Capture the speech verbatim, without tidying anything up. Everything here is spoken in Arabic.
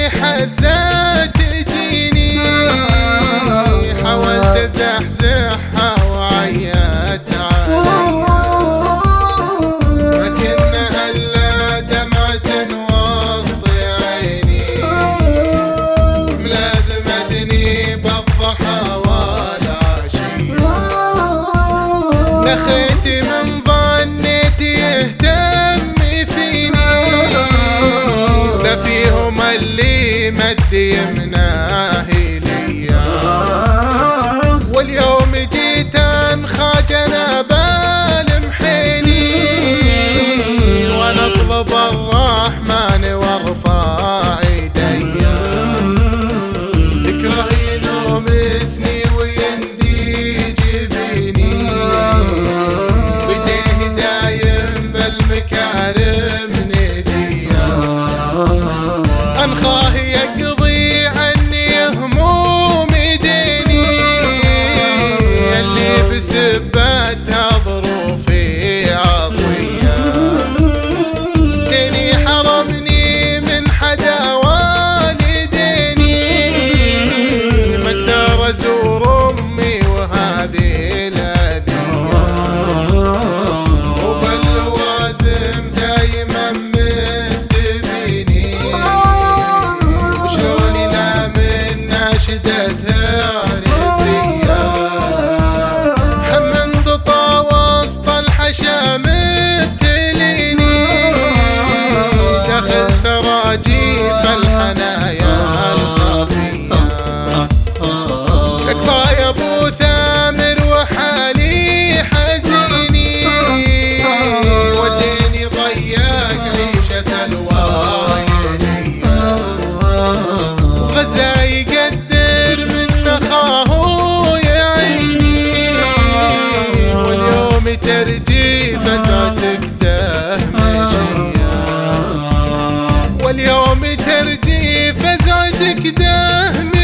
اللي حزت تجيني حاولت ازحزحها وعيت علي لكنها الا دمعة وسط عيني ملازمتني بالضحى والعشي نخيت من ظنيت يهتم فيني لا فيهم اللي مد يمناه ليا واليوم جيت انخاج انا بالمحيني وانا اطلب الرحمن وارفع ايديا يكره يلومسني ويندي جبيني بديه دايم بالمكارم نديا انخاه يقضي عني هموم ديني اللي بسبتها ظروفي عصية ديني حرمني من حدا والديني ما اقدر ازور امي وهذه الاذية وباللوازم دايما مستبيني وشلوني لا من ناشدتها رزية هم انسطى وسط الحشا مبتليني داخل سراجيف الحنايا الخافية يكفى يا ابو ثامر وحالي حزيني وديني ضيق عيشة الوايلية وغزا يقدر من اخاه يا عيني واليوم ترجي فزعتك دهمشية واليوم ترجي فزعتك دهمشية